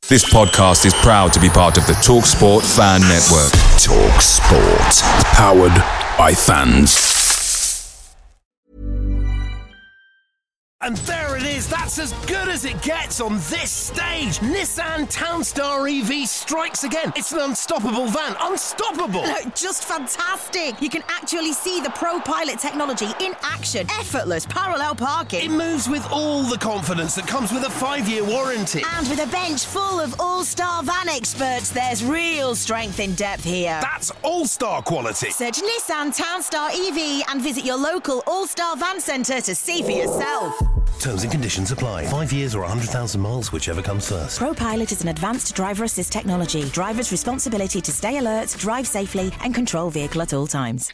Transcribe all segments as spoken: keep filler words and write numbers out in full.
This podcast is proud to be part of the TalkSport Fan Network. TalkSport. Powered by fans. And there it is, that's as good as it gets on this stage. Nissan Townstar E V strikes again. It's an unstoppable van, unstoppable. Look, just fantastic. You can actually see the ProPilot technology in action. Effortless parallel parking. It moves with all the confidence that comes with a five-year warranty. And with a bench full of all-star van experts, there's real strength in depth here. That's all-star quality. Search Nissan Townstar E V and visit your local all-star van centre to see for yourself. Terms and conditions apply. Five years or one hundred thousand miles, whichever comes first. ProPilot is an advanced driver assist technology. Driver's responsibility to stay alert, drive safely and control vehicle at all times.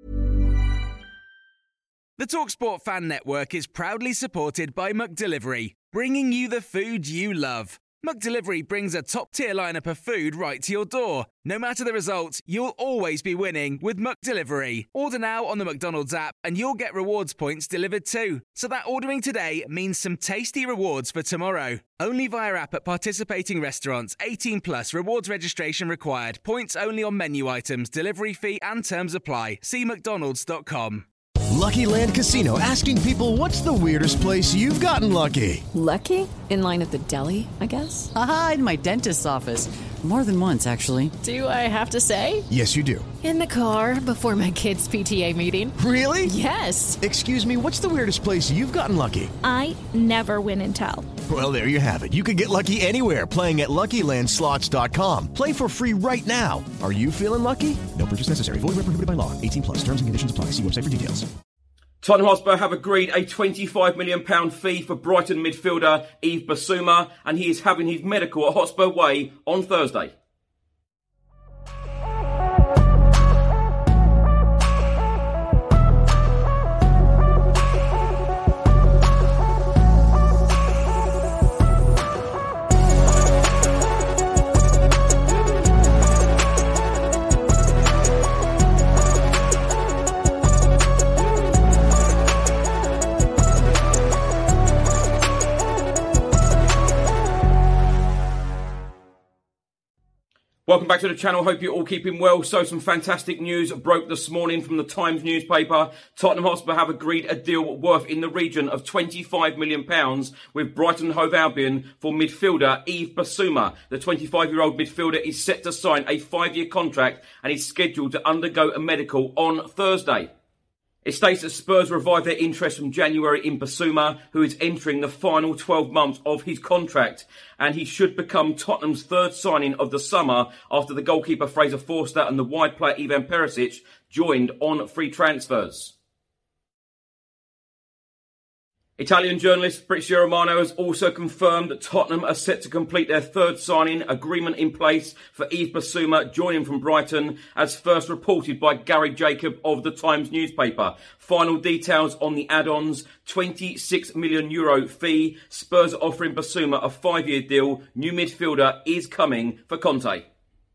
The TalkSport Fan Network is proudly supported by McDelivery, bringing you the food you love. McDelivery brings a top-tier lineup of food right to your door. No matter the result, you'll always be winning with McDelivery. Order now on the McDonald's app and you'll get rewards points delivered too. So that ordering today means some tasty rewards for tomorrow. Only via app at participating restaurants. eighteen plus, rewards registration required. Points only on menu items, delivery fee and terms apply. See mcdonalds dot com. Lucky Land Casino, asking people, what's the weirdest place you've gotten lucky? Lucky? In line at the deli, I guess? Aha, in my dentist's office. More than once, actually. Do I have to say? Yes, you do. In the car before my kids' P T A meeting. Really? Yes. Excuse me, what's the weirdest place you've gotten lucky? I never win and tell. Well, there you have it. You can get lucky anywhere, playing at Lucky Land Slots dot com. Play for free right now. Are you feeling lucky? No purchase necessary. Void where prohibited by law. eighteen plus. Terms and conditions apply. See website for details. Tottenham Hotspur have agreed a twenty-five million pounds fee for Brighton midfielder Yves Bissouma, and he is having his medical at Hotspur Way on Thursday. Welcome back to the channel. Hope you're all keeping well. So some fantastic news broke this morning from the Times newspaper. Tottenham Hotspur have agreed a deal worth in the region of twenty-five million pounds with Brighton and Hove Albion for midfielder Yves Bissouma. The twenty-five-year-old midfielder is set to sign a five-year contract and is scheduled to undergo a medical on Thursday. It states that Spurs revived their interest from January in Bissouma, who is entering the final twelve months of his contract, and he should become Tottenham's third signing of the summer after the goalkeeper Fraser Forster and the wide player Ivan Perisic joined on free transfers. Italian journalist Fabrizio Romano has also confirmed that Tottenham are set to complete their third signing, agreement in place for Yves Bissouma joining from Brighton, as first reported by Gary Jacob of the Times newspaper. Final details on the add-ons: twenty-six million euro fee, Spurs offering Bissouma a five-year deal, new midfielder is coming for Conte.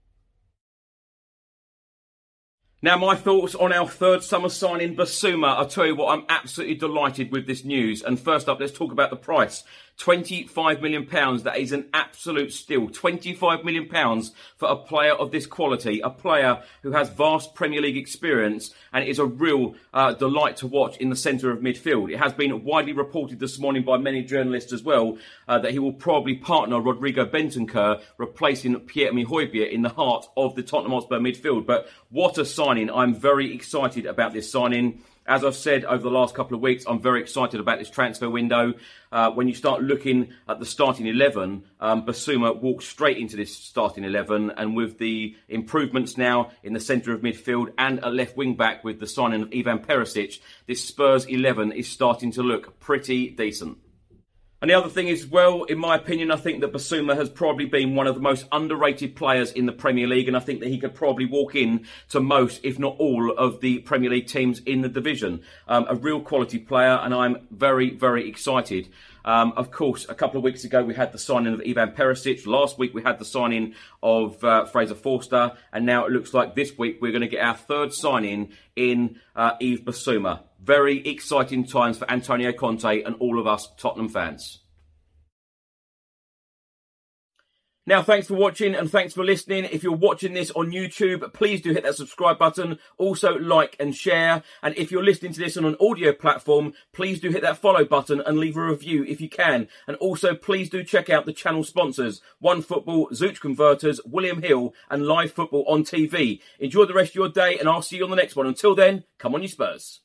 Now, my thoughts on our third summer signing, Bissouma. I'll tell you what, I'm absolutely delighted with this news. And first up, let's talk about the price. twenty-five million pounds, that is an absolute steal. twenty-five million pounds for a player of this quality, a player who has vast Premier League experience, and it is a real uh, delight to watch in the centre of midfield. It has been widely reported this morning by many journalists as well uh, that he will probably partner Rodrigo Bentancur, replacing Pierre-Emile Højbjerg in the heart of the Tottenham Hotspur midfield. But what a signing. I'm very excited about this signing. As I've said over the last couple of weeks, I'm very excited about this transfer window. Uh, when you start looking at the starting eleven, um, Bissouma walks straight into this starting eleven, and with the improvements now in the centre of midfield and a left wing back with the signing of Ivan Perisic, this Spurs eleven is starting to look pretty decent. And the other thing is, well, in my opinion, I think that Bissouma has probably been one of the most underrated players in the Premier League, and I think that he could probably walk in to most, if not all, of the Premier League teams in the division. Um, a real quality player, and I'm very, very excited. Um, of course, a couple of weeks ago, we had the signing of Ivan Perisic. Last week, we had the signing of uh, Fraser Forster. And now it looks like this week, we're going to get our third signing in uh, Yves Bissouma. Very exciting times for Antonio Conte and all of us Tottenham fans. Now, thanks for watching and thanks for listening. If you're watching this on YouTube, please do hit that subscribe button. Also, like and share. And if you're listening to this on an audio platform, please do hit that follow button and leave a review if you can. And also, please do check out the channel sponsors, OneFootball, Zooch Converters, William Hill, and Live Football on T V. Enjoy the rest of your day, and I'll see you on the next one. Until then, come on you Spurs.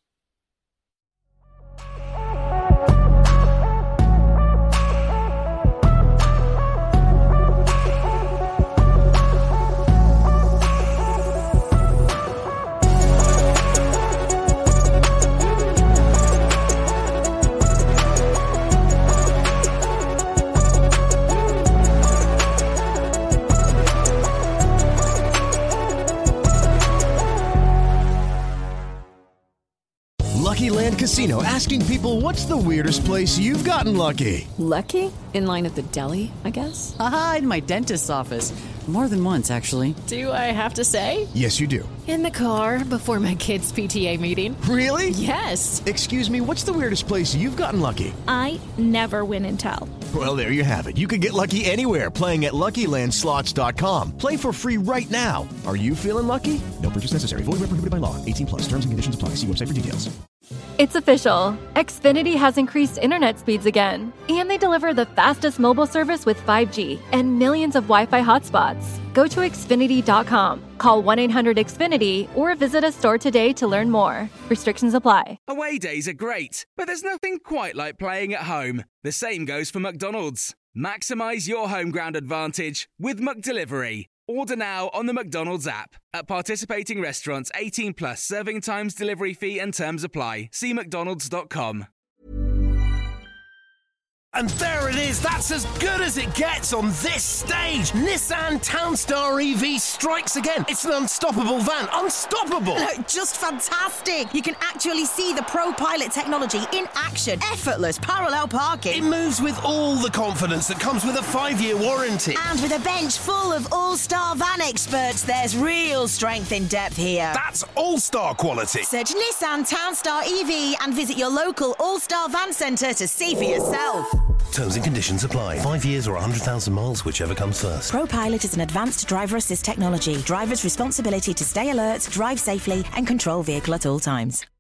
Lucky Land Casino, asking people, what's the weirdest place you've gotten lucky? Lucky? In line at the deli, I guess? Aha, in my dentist's office. More than once, actually. Do I have to say? Yes, you do. In the car before my kids' P T A meeting. Really? Yes. Excuse me, what's the weirdest place you've gotten lucky? I never win and tell. Well, there you have it. You can get lucky anywhere, playing at Lucky Land Slots dot com. Play for free right now. Are you feeling lucky? No purchase necessary. Void where prohibited by law. eighteen plus. Terms and conditions apply. See website for details. It's official. Xfinity has increased internet speeds again. And they deliver the fastest mobile service with five G and millions of Wi-Fi hotspots. Go to Xfinity dot com, call one eight hundred X Finity, or visit a store today to learn more. Restrictions apply. Away days are great, but there's nothing quite like playing at home. The same goes for McDonald's. Maximise your home ground advantage with McDelivery. Order now on the McDonald's app. At participating restaurants, eighteen plus, serving times, delivery fee and terms apply. See mcdonalds dot com. And there it is, that's as good as it gets on this stage. Nissan Townstar E V strikes again. It's an unstoppable van, unstoppable. Look, just fantastic. You can actually see the Pro Pilot technology in action. Effortless parallel parking. It moves with all the confidence that comes with a five-year warranty. And with a bench full of all-star van experts, there's real strength in depth here. That's all-star quality. Search Nissan Townstar E V and visit your local all-star van centre to see for yourself. Terms and conditions apply. Five years or one hundred thousand miles, whichever comes first. Pro Pilot is an advanced driver assist technology. Driver's responsibility to stay alert, drive safely, and control vehicle at all times.